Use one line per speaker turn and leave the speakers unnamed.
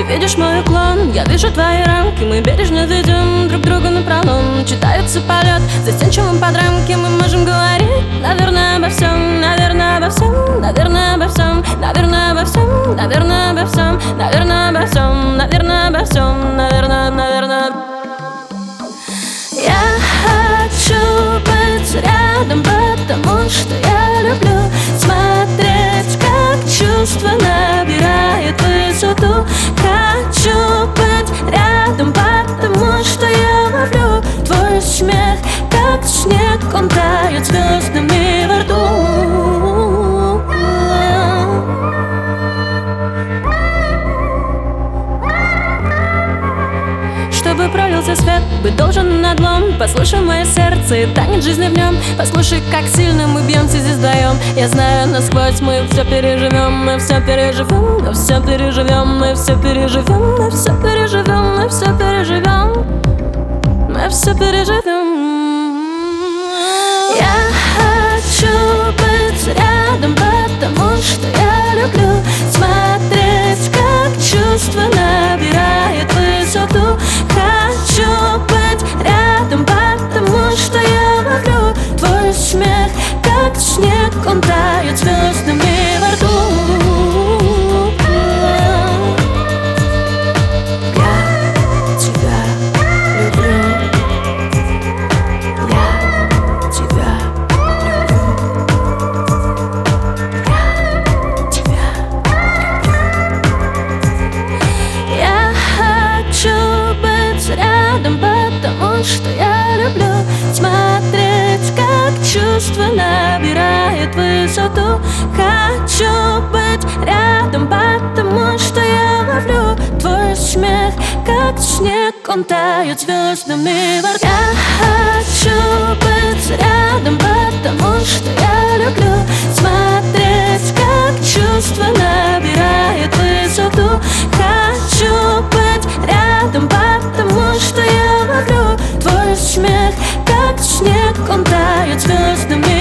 видишь мой уклон, я вижу твои рамки. Мы бережно ведем друг друга напролом. Читается полет застенчивым под рамки. Мы можем говорить, наверное, обо всем. Наверное, обо всем, наверное, обо всем. Наверное, обо всем, наверное, обо всем. Наверное, обо всем, наверное, обо всем. Наверное. Я хочу быть рядом, потому что я люблю смотреть, как чувство набирает высоту. Хочу быть рядом, потому что я ловлю твой смех, как снег, он тает звездами во рту. Чтобы пролился свет, быть должен надлом. Послушай мое сердце и танец жизни в нем. Послушай, как сильно мы бьемся здесь вдвоем. Я знаю насквозь, мы все переживем. Мы все переживем, мы все переживем. Мы все переживем, мы все переживем. Мы все переживем, мы все переживем. Я хочу быть рядом, потому что я люблю смотреть, как чувство набирает высоту. Хочу быть рядом, потому что я ловлю твой смех, как снег, он тает звездами во рту. Я тебя люблю. Я тебя люблю. Я тебя люблю. Я хочу быть рядом, потому что я люблю смотреть, как чувство набирает высоту. Хочу быть рядом, потому что я ловлю твой смех, как снег, он тает звездами во рту. Я хочу быть рядом, потому что я люблю смотреть, как чувство набирает высоту. Хочу быть рядом, потому что я ловлю твой смех, как снег, он тает звездами.